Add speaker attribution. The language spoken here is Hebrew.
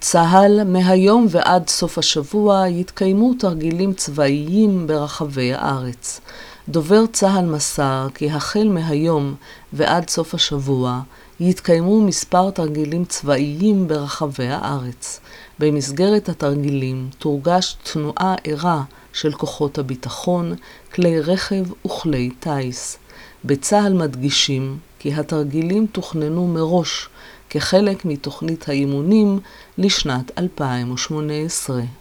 Speaker 1: צה"ל, מהיום ועד סוף השבוע יתקיימו תרגילים צבאיים ברחבי הארץ. דובר צה"ל מסר כי החל מהיום ועד סוף השבוע יתקיימו מספר תרגילים צבאיים ברחבי הארץ. במסגרת התרגילים תורגש תנועה ערה של כוחות הביטחון, כלי רכב וכלי טייס. בצה"ל מדגישים כי התרגילים תוכננו מראש כחלק מתוכנית האימונים לשנת 2018.